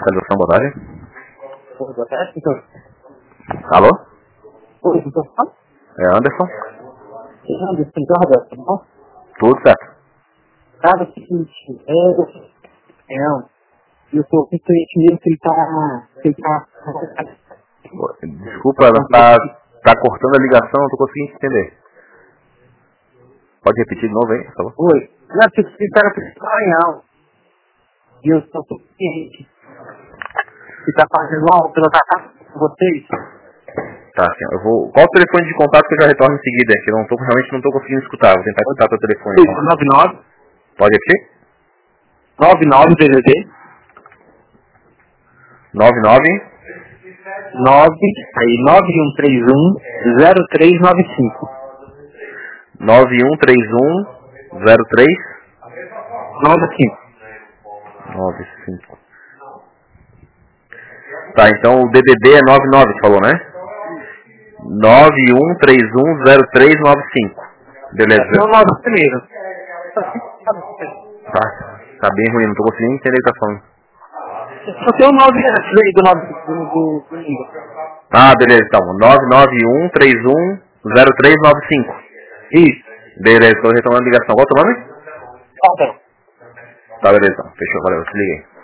localização, boa tarde. Oi, boa tarde, então. Alô? Oi, então. É Anderson? Anderson, Jordan, tá bom? Tudo certo. Cara, é o seguinte, eu tô com o cliente mesmo que ele tá... Desculpa, tá cortando a ligação, não tô conseguindo entender. Pode repetir de novo aí, por favor? Oi. Não, porque esse cara precisa ganhar. E eu sou o cliente que tá fazendo uma pela casa com vocês. Tá, assim, eu vou... Qual o telefone de contato que eu já retorno em seguida? Que eu realmente não tô conseguindo escutar. Vou tentar escutar teu telefone. 99 Pode repetir? 99 DDD 99 9 aí 9131 0395 9131 03 95. 95. Tá, então o DDD é 99, você falou, né? 91310395. Beleza. Esse é o 9 primeiro. Tá bem ruim, não tô conseguindo entender o que tá falando. Só tem o 9 antes aí do 9 do Ah, beleza, então. 991310395. Isso. Beleza, tô retomando a ligação. Qual é o teu nome? Tá bom. Tá, beleza, então. Fechou, valeu, eu te liguei.